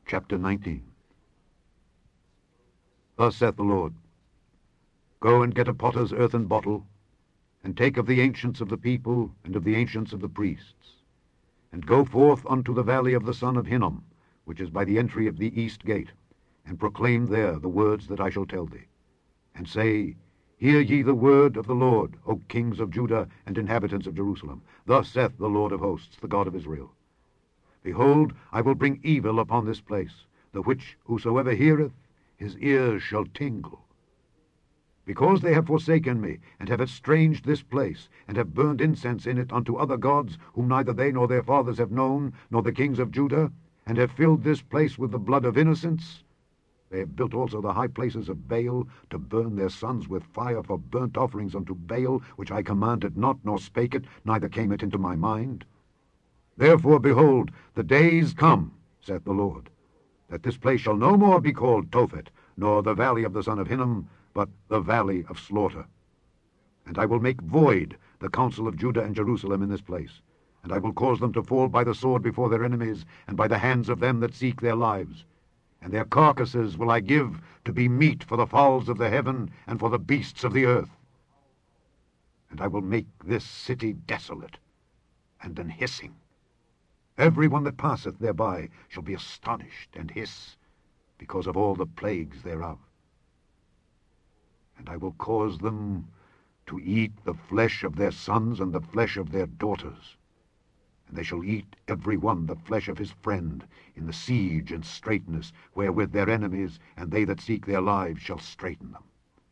Chapter 19. Thus saith the Lord, Go and get a potter's earthen bottle, and take of the ancients of the people, and of the ancients of the priests, and go forth unto the valley of the son of Hinnom, which is by the entry of the east gate, and proclaim there the words that I shall tell thee. And say, Hear ye the word of the Lord, O kings of Judah and inhabitants of Jerusalem. Thus saith the Lord of hosts, the God of Israel. Behold, I will bring evil upon this place, the which whosoever heareth, his ears shall tingle. Because they have forsaken me, and have estranged this place, and have burned incense in it unto other gods, whom neither they nor their fathers have known, nor the kings of Judah, and have filled this place with the blood of innocents, they have built also the high places of Baal, to burn their sons with fire for burnt offerings unto Baal, which I commanded not, nor spake it, neither came it into my mind. Therefore, behold, the days come, saith the Lord, that this place shall no more be called Tophet, nor the valley of the son of Hinnom, but the valley of slaughter. And I will make void the counsel of Judah and Jerusalem in this place, and I will cause them to fall by the sword before their enemies, and by the hands of them that seek their lives. And their carcasses will I give to be meat for the fowls of the heaven, and for the beasts of the earth. And I will make this city desolate, and an hissing. Every one that passeth thereby shall be astonished and hiss, because of all the plagues thereof. And I will cause them to eat the flesh of their sons and the flesh of their daughters, and they shall eat every one the flesh of his friend in the siege and straitness, wherewith their enemies and they that seek their lives shall straiten them.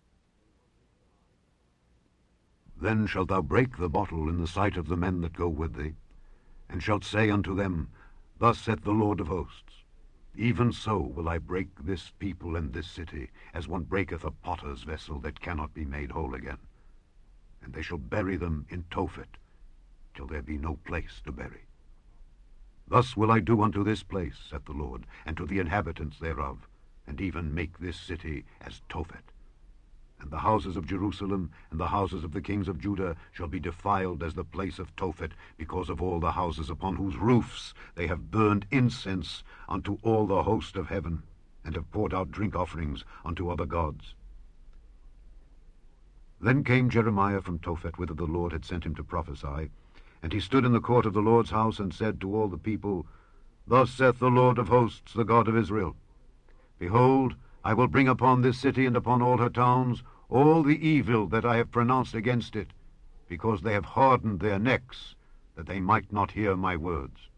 Then shalt thou break the bottle in the sight of the men that go with thee, and shalt say unto them, Thus saith the Lord of hosts, Even so will I break this people and this city, as one breaketh a potter's vessel that cannot be made whole again. And they shall bury them in Tophet, till there be no place to bury. Thus will I do unto this place, saith the Lord, and to the inhabitants thereof, and even make this city as Tophet. And the houses of Jerusalem and the houses of the kings of Judah shall be defiled as the place of Tophet, because of all the houses upon whose roofs they have burned incense unto all the host of heaven, and have poured out drink offerings unto other gods. Then came Jeremiah from Tophet, whither the Lord had sent him to prophesy, and he stood in the court of the Lord's house, and said to all the people, Thus saith the Lord of hosts, the God of Israel, Behold, I will bring upon this city and upon all her towns all the evil that I have pronounced against it, because they have hardened their necks, that they might not hear my words.